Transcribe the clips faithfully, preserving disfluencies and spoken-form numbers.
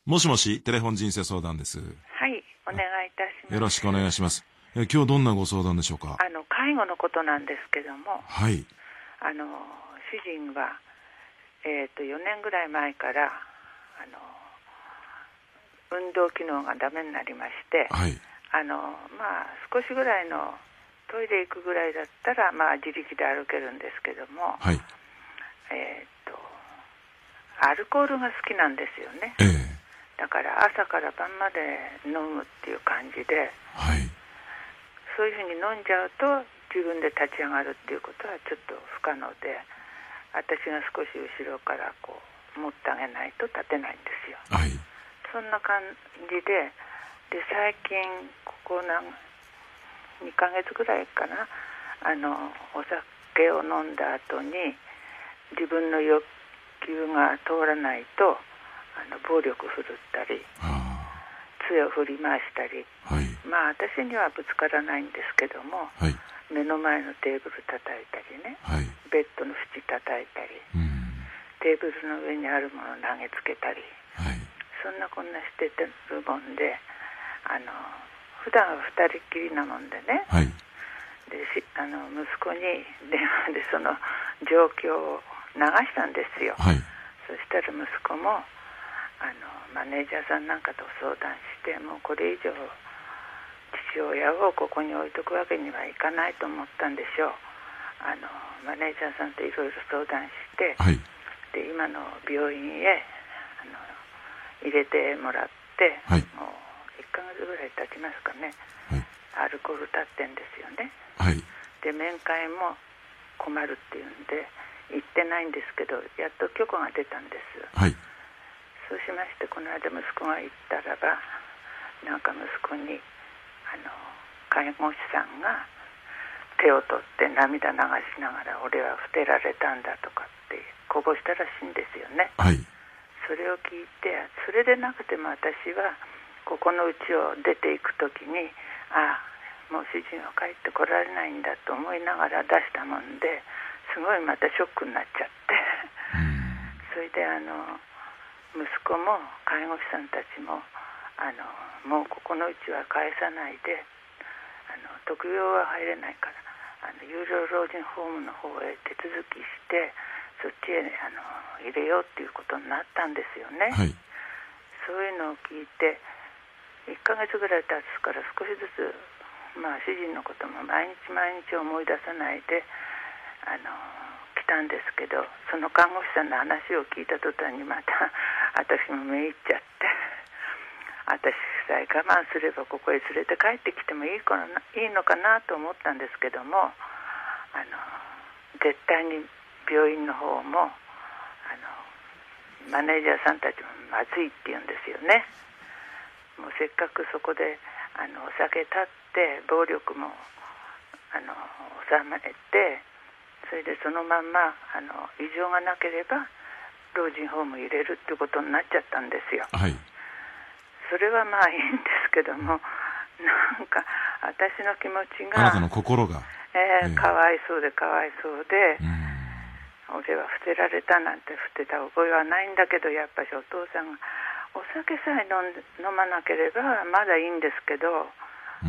もしもし、テレフォン人生相談です。 はい、お願いいたします。 よろしくお願いします。え今日どんなご相談でしょうか？ あの介護のことなんですけども、 はい。 あの主人は、えー、とよねんぐらい前からあの運動機能がダメになりまして、 はい。 あのまあ少しぐらいのトイレ行くぐらいだったら、まあ、自力で歩けるんですけども、 はい。 えー、とアルコールが好きなんですよね。 ええ。 だから朝から晩まで飲むっていう感じで、 はい。 そういうふうに飲んじゃうと自分で立ち上がるっていうことはちょっと不可能で、私が少し後ろからこう持ってあげないと立てないんですよ。 はい。 そんな感じで、で最近ここ何にかげつぐらいかな、あのお酒を飲んだ後に自分の欲求が通らないとあの暴力振るったり、杖を振り回したり、 はい。 まあ私にはぶつからないんですけども、 はい。 目の前のテーブル叩いたりね、 はい。 ベッドの縁叩いたり、 うん。 テーブルの上にあるものを投げつけたり、 はい。 そんなこんなしてるもんで、あの普段は二人っきりなもんでね、 はい。 でしあの息子に電話でその状況を流したんですよ。 はい。 そしたら息子もあのマネージャーさんなんかと相談して、もうこれ以上父親をここに置いとくわけにはいかないと思ったんでしょう。あのマネージャーさんといろいろ相談して、 はい。 で今の病院へあの入れてもらって、 はい。 もういっかげつぐらい経ちますかね、 はい。 アルコール立ってんですよね。 はい。 で面会も困るっていうんで行ってないんですけど、やっと許可が出たんです。 はい。 そうしまして、この間息子が行ったらば、なんか息子にあの介護士さんが手を取って涙流しながら、俺は捨てられたんだとかってこぼしたらしいんですよね。 はい。 それを聞いて、それでなくても私はここの家を出ていくときに、ああもう主人は帰ってこられないんだと思いながら出したもんで、すごいまたショックになっちゃって、それであの息子も介護士さんたちもあのもうここのうちは返さないで、あの特養は入れないからあの有料老人ホームの方へ手続きして、そっちへあの入れようっていうことになったんですよね。 はい。 そういうのを聞いていっかげつぐらい経つから少しずつ、まあ、主人のことも毎日毎日思い出さないであの来たんですけど、その看護師さんの話を聞いた途端にまた私もめいっちゃって、私さえ我慢すればここへ連れて帰ってきてもいいかな、いいのかなと思ったんですけども、あの絶対に病院の方もあのマネージャーさんたちもまずいって言うんですよね。もうせっかくそこであのお酒立って暴力もあの収めて、それでそのまんまあの異常がなければ老人ホーム入れるってことになっちゃったんですよ。 はい。 それはまあいいんですけども、なんか私の気持ちがあなたの心が、 えーえー、 かわいそうでかわいそうで、 うん、 俺は捨てられたなんて捨てた覚えはないんだけど、やっぱしお父さんがお酒さえ飲んで飲まなければまだいいんですけど、 うん、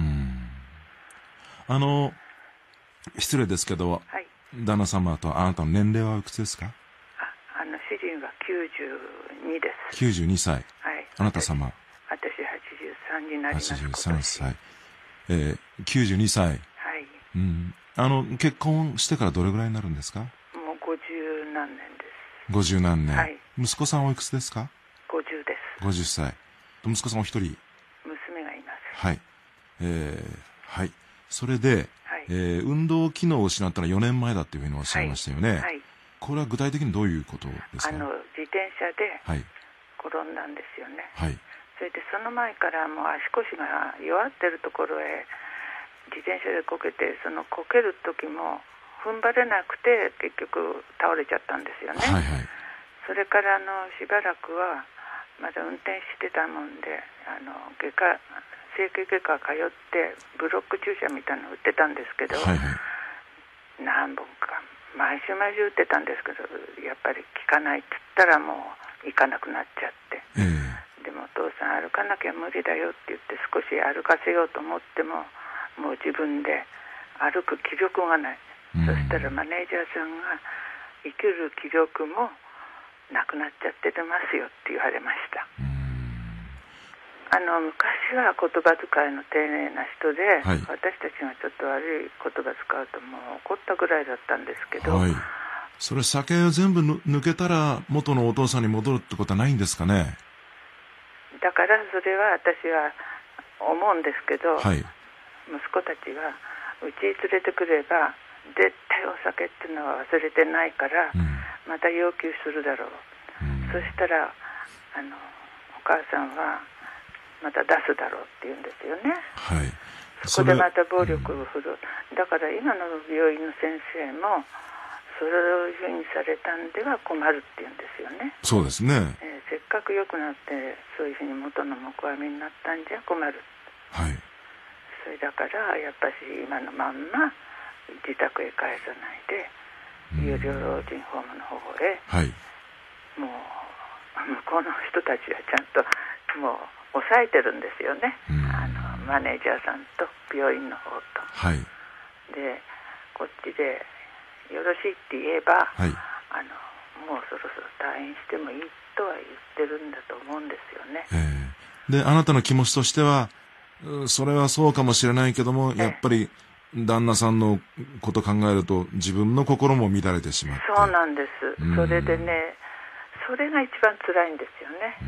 あの失礼ですけど、 はい、 旦那様とあなたの年齢はいくつですか？ ああの主人はきゅうじゅうにです。 きゅうじゅうにさい。 はい、 あなた様私はちじゅうさんになります。 はちじゅうさんさい、えー、きゅうじゅうにさい、 はい、 うん、あの結婚してからどれぐらいになるんですか？ もうごじゅうなんねんです。 ごじゅうなんねん、 はい、 息子さんおいくつですか？ ごじゅうです。 ごじゅっさい。息子さんお一人？ 娘がいます。 はい、えー、はい。それで、 はい、 えー、運動機能を失ったのはよねんまえだっていうふうにおっしゃいましたよね。 はいはい、これは具体的にどういうことですか？ あの自転車ではい転んだんですよね。 はい。 それでその前からもう足腰が弱ってるところへ自転車でこけて、そのこける時も踏ん張れなくて結局倒れちゃったんですよね。 はいはい。 それからあのしばらくはまだ運転してたもんで、あの外科整形外科通ってブロック注射みたいなの打ってたんですけど、 はいはい、 何本か毎週毎週打ってたんですけど、やっぱり効かないって言ったらもう行かなくなっちゃって、 えー、 でもお父歩かなきゃ無理だよって言って少し歩かせようと思ってももう自分で歩く気力がない、うん、そしたらマネージャーさんが生きる気力もなくなっちゃってますよって言われました。うん、あの昔は言葉遣いの丁寧な人で、はい、私たちがちょっと悪い言葉使うともう怒ったぐらいだったんですけど、はい、 それ酒を全部抜けたら元のお父さんに戻るってことはないんですかね。 だからそれは私は思うんですけど、はい、息子たちはうちに連れてくれば絶対お酒っていうのは忘れてないから、うん、また要求するだろう、うん、そしたらあのお母さんはまた出すだろうって言うんですよね、はい、そこでまた暴力を振る、うん、だから今の病院の先生もそういうふうにされたんでは困るって言うんですよね。 そうですね、 えー、せっかく良くなってそういうふうに元の木阿弥になったんじゃ困る、はい、それだからやっぱし今のまんま自宅へ帰さないで、うん、有料老人ホームの方へ、はい、もう向こうの人たちはちゃんともう抑えてるんですよね、うん、あのマネージャーさんと病院の方と、はい、でこっちでよろしいって言えば、はい、あのもうそろそろ退院してもいいとは言ってるんだと思うんですよね、 えー、であなたの気持ちとしてはそれはそうかもしれないけども、えー、やっぱり旦那さんのこと考えると自分の心も乱れてしまって。 そうなんです、うん、それでねそれが一番辛いんですよね、うん、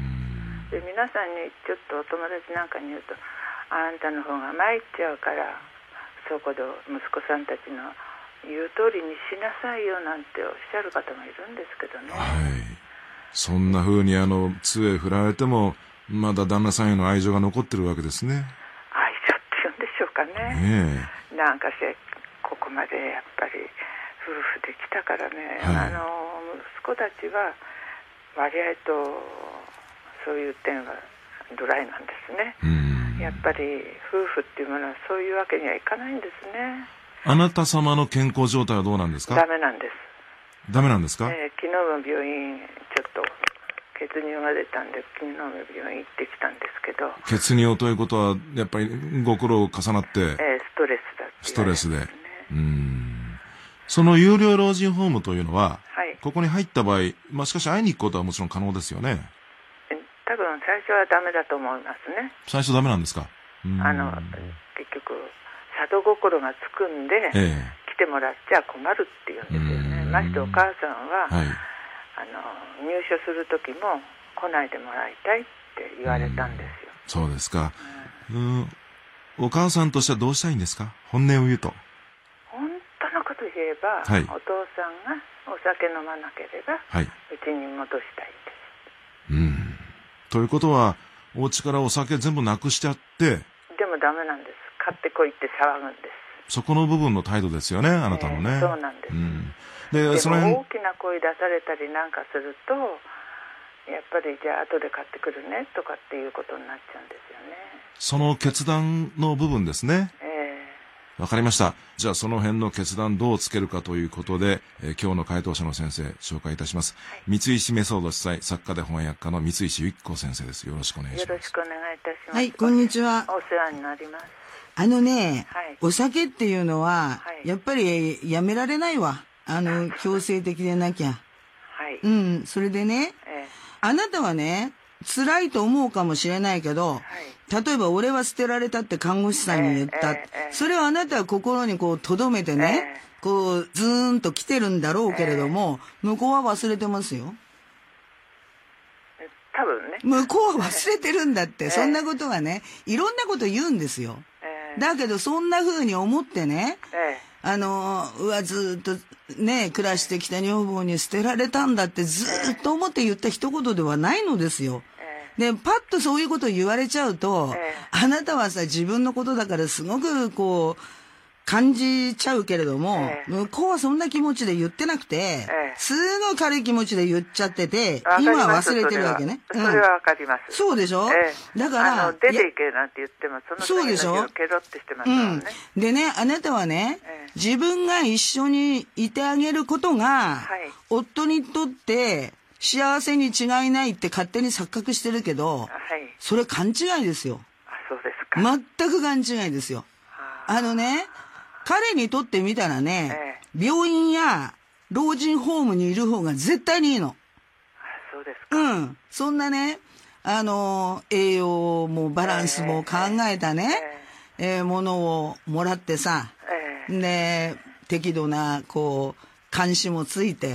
で皆さんにちょっとお友達なんかに言うとあんたの方が参っちゃうからそこで息子さんたちの言う通りにしなさいよなんておっしゃる方もいるんですけどね、はい、 そんな風にあの杖振られてもまだ旦那さんへの愛情が残ってるわけですね。 愛情って言うんでしょうかね、ねえなんかしここまでやっぱり夫婦できたからね、はい、あの息子たちは割合とそういう点はドライなんですね。うんやっぱり夫婦っていうものはそういうわけにはいかないんですね。 あなた様の健康状態はどうなんですか？ ダメなんです。 ダメなんですか？ えー、昨日も病院ちょっと血尿が出たんで昨日も病院行ってきたんですけど。 血尿ということはやっぱりご苦労重なって、えー、 ストレスだってストレスで、ね、うーんその有料老人ホームというのは、はい、ここに入った場合、まあ、しかし会いに行くことはもちろん可能ですよね。 多分最初はダメだと思いますね。 最初ダメなんですか？ あの結局里心がつくんで、ええ、来てもらっちゃ困るっていうんですよね。ましてお母さんは、はい、あの入所する時も来ないでもらいたいって言われたんですよ。 そうですか、うん、お母さんとしてはどうしたいんですか？本音を言うと。 本当のこと言えば、はい、お父さんがお酒飲まなければ、はい、うちに戻したいです。うんということはお家からお酒全部なくしちゃってでもダメなんです。買ってこいって騒ぐんです。 そこの部分の態度ですよね、あなたのね、 えー、そうなんです、うん、 で, でも大きな声出されたりなんかするとやっぱりじゃあ後で買ってくるねとかっていうことになっちゃうんですよね。 その決断の部分ですね。 えわかりました。じゃあその辺の決断どうつけるかということで、えー、今日の回答者の先生紹介いたします、はい、三石メソード主催作家で翻訳家の三石由紀子先生です。よろしくお願いします。 よろしくお願いいたします。 はい、こんにちは。 お世話になります。 あのね、はい、お酒っていうのは、はい、やっぱりやめられないわ。あの強制的でなきゃ、はい、うん、それでね、ええ、あなたはね辛いと思うかもしれないけど、はい、例えば俺は捨てられたって看護師さんに言った、えええ、それはあなたは心にこう留めてね、こうズーンと来てるんだろうけれども、向こうは忘れてますよ。 多分ね、 向こうは忘れてるんだって、そんなことはねいろんなこと言うんですよ。だけどそんな風に思ってね、あのうわずっとね暮らしてきた女房に捨てられたんだってずっと思って言った一言ではないのですよ。でパッとそういうことを言われちゃうと、あなたはさ自分のことだからすごくこう感じちゃうけれども、ええ、向こうはそんな気持ちで言ってなくて、ええ、すごい軽い気持ちで言っちゃってて、今は忘れてるわけね。 それは、うん、それはわかります。 そうでしょ、ええ、だからあの出ていけなんて言ってもその次の日をケロってしてますからね、 うん、でねあなたはね、ええ、自分が一緒にいてあげることが、はい、夫にとって幸せに違いないって勝手に錯覚してるけど、はい、それ勘違いですよ。 あ、そうですか。 全く勘違いですよ。あのね、彼にとってみたらね、ええ、病院や老人ホームにいる方が絶対にいいの。 あ、そうですか。 うん。そんなね、あの、栄養もバランスも考えたね、えええー、ものをもらってさ、ええ、で、適度な、こう、監視もついて、はい、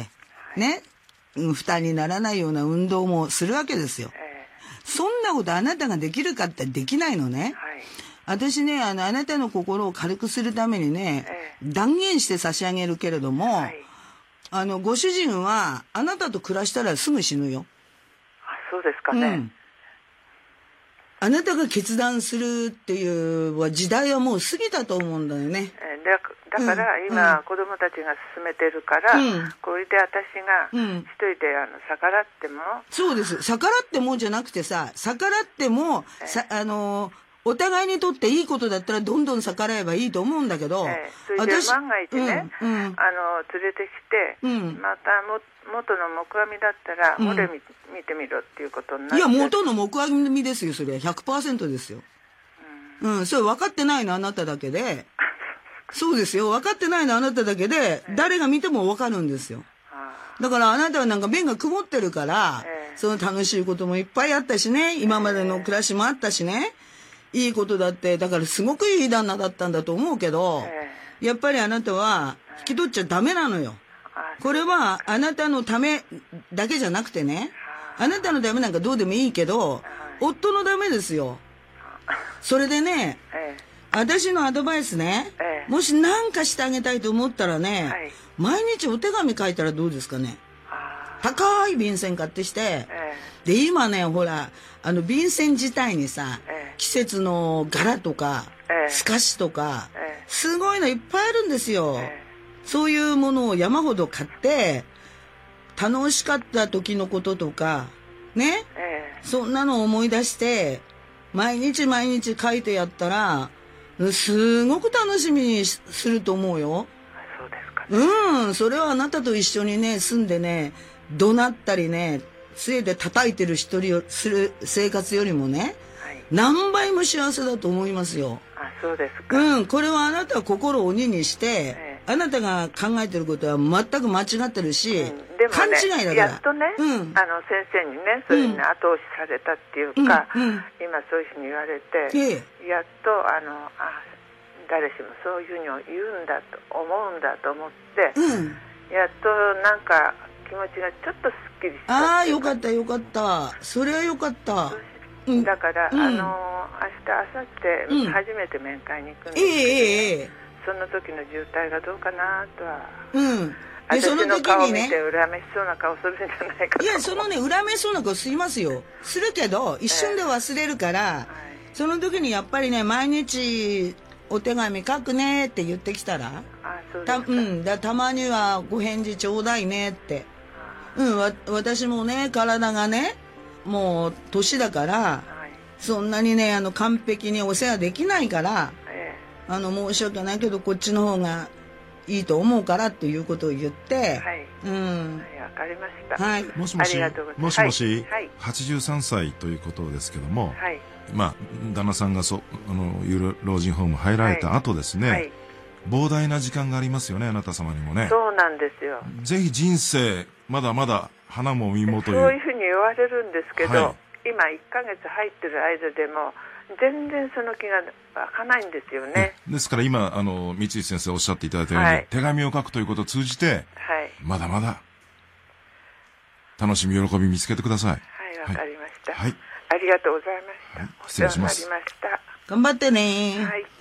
ね、負担にならないような運動もするわけですよ。ええ、そんなことあなたができるかってできないのね。はい、私ね、あの、あなたの心を軽くするためにね、ええ、断言して差し上げるけれども、はい、あの、ご主人はあなたと暮らしたらすぐ死ぬよ。 あ、そうですかね。うん、 あなたが決断するっていう時代はもう過ぎたと思うんだよね。 えだだから今、うん、子供たちが進めてるから、うん、これで私が一人であの逆らっても、 そうです。逆らってもじゃなくてさ、逆らっても、えさあのお互いにとっていいことだったらどんどん逆らえばいいと思うんだけど、 えそれで万が一ね、うんうん、あの連れてきて、うん、またも元の木阿弥だったら、モデル見てみろっていうことになって、 いや、元の木阿弥ですよ、それ。ひゃくパーセント ですよ。うん、うん、それ分かってないのあなただけで。そうですよ。分かってないのあなただけで、誰が見ても分かるんですよ。だからあなたはなんか目が曇ってるから、えー、その楽しいこともいっぱいあったしね、今までの暮らしもあったしね、いいことだって、だからすごくいい旦那だったんだと思うけど、えー、やっぱりあなたは引き取っちゃダメなのよ。これはあなたのためだけじゃなくてね、あなたのためなんかどうでもいいけど、夫のためですよ。それでね、えー私のアドバイスね、ええ、もし何かしてあげたいと思ったらね、はい、毎日お手紙書いたらどうですかね。高い便箋買ってして、ええ、で今ねほらあの便箋自体にさ、ええ、季節の柄とか、ええ、透かしとか、ええ、すごいのいっぱいあるんですよ、ええ、そういうものを山ほど買って楽しかった時のこととかね、ええ、そんなのを思い出して毎日毎日書いてやったらすごく楽しみにすると思うよ。 そうですかね。 うん、それはあなたと一緒にね、住んでね、怒鳴ったりね、杖で叩いてる一人をする生活よりもね、はい、何倍も幸せだと思いますよ。 あ、そうですか。 うん、これはあなたは心を鬼にして、ええ、あなたが考えてることは全く間違ってるし、うん、でもね、勘違いだから。 やっとね、うん、あの先生にね、そういうふうに後押しされたっていうか、うんうん、今そういうふうに言われて、ええ、やっとあのあ誰しもそういうふうに言うんだと思うんだと思って、うん、やっとなんか気持ちがちょっとすっきりした。 ああ、よかったよかった。それはよかった。 だから、うん、あの明日明後日初めて面会に行くんですけど、ね、ええええその時の渋滞がどうかなとは、うん、で私の顔を見て恨めしそうな顔するんじゃないかと。 いや、そのね恨めそうな顔すりますよ。するけど一瞬で忘れるから、えーはい、その時にやっぱりね毎日お手紙書くねって言ってきたら、 あ、そうですか。 た、うん、だたまにはご返事ちょうだいねって、うん、わ私もね体がねもう年だから、はい、そんなにねあの完璧にお世話できないから、あの申し訳ないけどこっちの方がいいと思うからっていうことを言って、はい、うん、 はい、わかりました。 はい、もしもし、もしもし、はい、はちじゅうさんさいということですけども、はい、まあ旦那さんがそあの老人ホーム入られた後ですね、はいはい、膨大な時間がありますよね、あなた様にもね。 そうなんですよ。 ぜひ人生まだまだ花も実もという、 そういうふうに言われるんですけど、はい、今いっかげつ入ってる間でも全然その気が湧かないんですよね。 ですから今あの三石先生おっしゃっていただいたように、はい、手紙を書くということを通じて、はい、まだまだ楽しみ喜び見つけてください。 はい、わかりました、はい、ありがとうございました、はい、 失礼します。 頑張ってね。 はい。